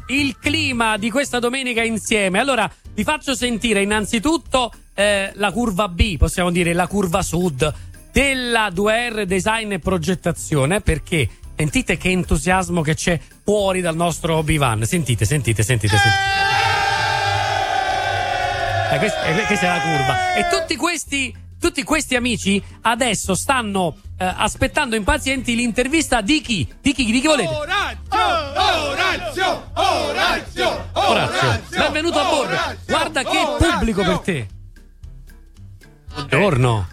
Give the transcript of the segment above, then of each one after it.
il clima di questa domenica insieme. Allora, vi faccio sentire innanzitutto la curva B, possiamo dire la curva sud della 2R Design e Progettazione, perché sentite che entusiasmo che c'è fuori dal nostro Bivan. Sentite. Questa è la curva. E tutti questi amici adesso stanno aspettando impazienti l'intervista di chi? Di chi volete? Orazio, benvenuto a bordo. Guarda che pubblico per te. Buongiorno.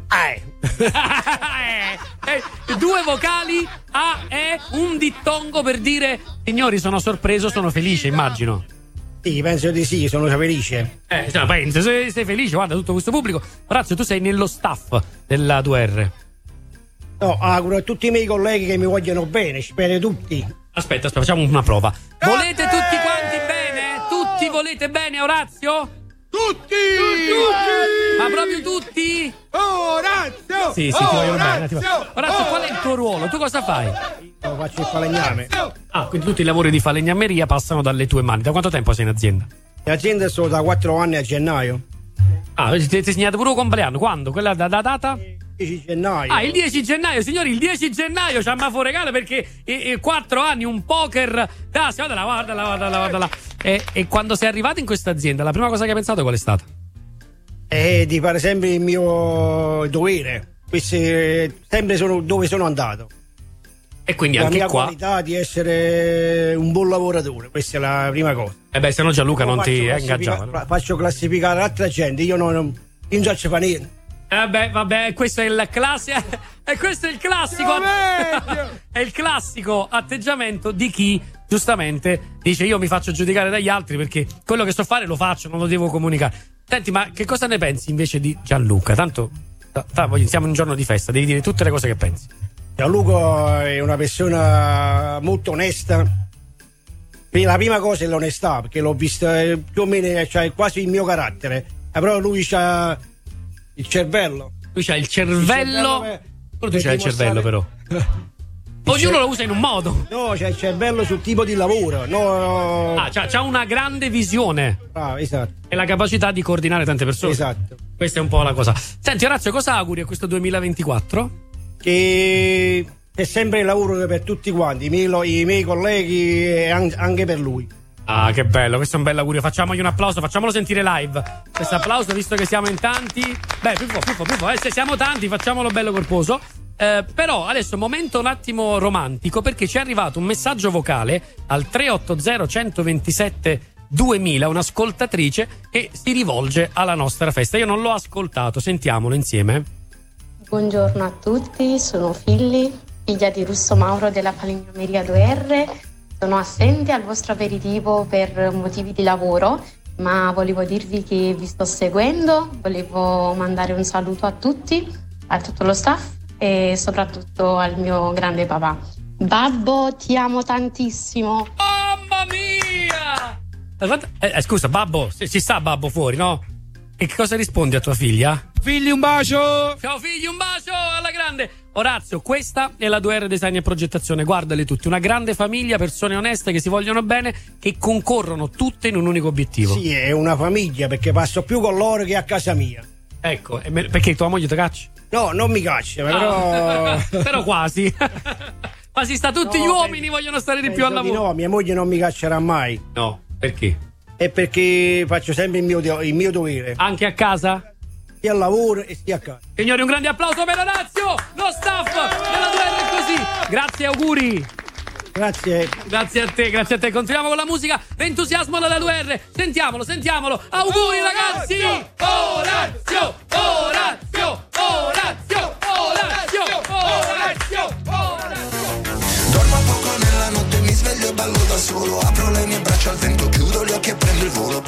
Due vocali A e un dittongo per dire: signori, sono sorpreso, sono felice, immagino. Sì, penso di sì, sono felice. Penso, sei felice, guarda tutto questo pubblico. Orazio, tu sei nello staff della 2R. No, auguro a tutti i miei colleghi che mi vogliono bene, spero tutti. Aspetta, facciamo una prova. Volete tutti quanti bene? Tutti volete bene, Orazio? Tutti! Ma proprio tutti? Orazio! Sì, ti vogliono bene. Orazio, qual è il tuo ruolo? Tu cosa fai? Io faccio il falegname. Quindi tutti i lavori di falegnameria passano dalle tue mani. Da quanto tempo sei in azienda? In azienda sono da 4 anni a gennaio. Ti segnato pure il compleanno. Quando? Quella da data? 10 gennaio. Il 10 gennaio, signori, il 10 gennaio c'ha ma regalo perché 4 anni, un poker. Guardala. E quando sei arrivato in questa azienda, la prima cosa che hai pensato qual è stata? Di fare sempre il mio dovere. Sempre dove sono andato. E quindi la anche mia qua qualità di essere un buon lavoratore, questa è la prima cosa. Se no Gianluca non ti ingaggiava, no? Faccio classificare l'altra gente, io non faccio fare niente. Vabbè, questo è il classico. E questo è il classico. È il classico atteggiamento di chi giustamente dice: io mi faccio giudicare dagli altri perché quello che so fare lo faccio, non lo devo comunicare. Senti, ma che cosa ne pensi invece di Gianluca? Tanto siamo in un giorno di festa, devi dire tutte le cose che pensi. Gianluca è una persona molto onesta. La prima cosa è l'onestà, perché l'ho vista più o meno, c'ha quasi il mio carattere, però lui c'ha il cervello. Lui c'ha il cervello. Però tu c'hai il cervello, però. Ognuno lo usa in un modo. No, c'è il cervello sul tipo di lavoro. No. C'ha una grande visione. Esatto. E la capacità di coordinare tante persone. Esatto. Questa è un po' la cosa. Senti, Orazio, cosa auguri a questo 2024? Che è sempre il lavoro per tutti quanti, i miei colleghi e anche per lui. Che bello, questo è un bel augurio. Facciamogli un applauso, facciamolo sentire live. Questo applauso, visto che siamo in tanti. Puffo, se siamo tanti, facciamolo bello corposo. Però adesso momento un attimo romantico, perché ci è arrivato un messaggio vocale al 380 127 2000, un'ascoltatrice che si rivolge alla nostra festa. Io non l'ho ascoltato, sentiamolo insieme. Buongiorno a tutti, sono figlia di Russo Mauro della falegnameria 2R. Sono assente al vostro aperitivo per motivi di lavoro, ma volevo dirvi che vi sto seguendo. Volevo mandare un saluto a tutti, a tutto lo staff e soprattutto al mio grande papà. Babbo, ti amo tantissimo. Mamma mia! Scusa, Babbo, ci sta Babbo fuori, no? E che cosa rispondi a tua figlia? Figli, un bacio! Ciao figli, un bacio alla grande! Orazio, questa è la 2R Design e Progettazione, guardali tutti, una grande famiglia, persone oneste che si vogliono bene, che concorrono tutte in un unico obiettivo. Sì, è una famiglia, perché passo più con loro che a casa mia. Ecco, perché tua moglie ti caccia? No, non mi caccia, però... però quasi. Quasi sta, tutti gli uomini vogliono stare di più al lavoro. No, mia moglie non mi caccerà mai. No, perché? È perché faccio sempre il mio dovere. Anche a casa? Sia al lavoro e sia a casa. Signori, un grande applauso per Orazio, lo staff della 2R è così. Grazie, auguri. Grazie. Grazie a te. Continuiamo con la musica. L'entusiasmo della 2R. Sentiamolo. Auguri ragazzi. Orazio. Dormo poco nella notte, mi sveglio e ballo da solo. Apro le mie braccia al vento, chiudo gli occhi e prendo il volo.